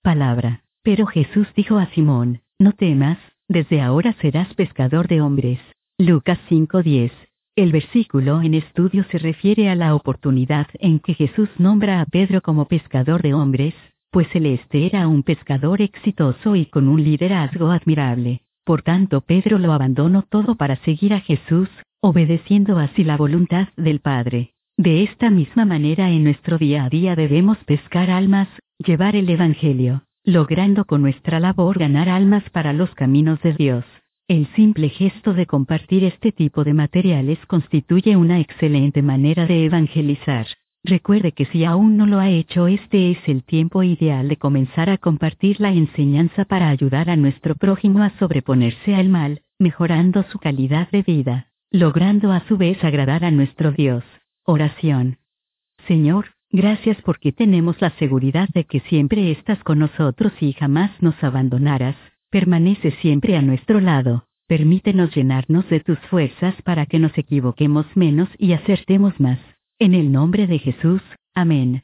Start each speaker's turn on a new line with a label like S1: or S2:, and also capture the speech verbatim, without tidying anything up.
S1: Palabra. Pero Jesús dijo a Simón, no temas, desde ahora serás pescador de hombres. Lucas cinco diez. El versículo en estudio se refiere a la oportunidad en que Jesús nombra a Pedro como pescador de hombres, pues él este era un pescador exitoso y con un liderazgo admirable. Por tanto Pedro lo abandonó todo para seguir a Jesús, obedeciendo así la voluntad del Padre. De esta misma manera en nuestro día a día debemos pescar almas, llevar el Evangelio, logrando con nuestra labor ganar almas para los caminos de Dios. El simple gesto de compartir este tipo de materiales constituye una excelente manera de evangelizar. Recuerde que si aún no lo ha hecho, este es el tiempo ideal de comenzar a compartir la enseñanza para ayudar a nuestro prójimo a sobreponerse al mal, mejorando su calidad de vida, logrando a su vez agradar a nuestro Dios. Oración. Señor, gracias porque tenemos la seguridad de que siempre estás con nosotros y jamás nos abandonarás. Permanece siempre a nuestro lado. Permítenos llenarnos de tus fuerzas para que nos equivoquemos menos y acertemos más. En el nombre de Jesús, amén.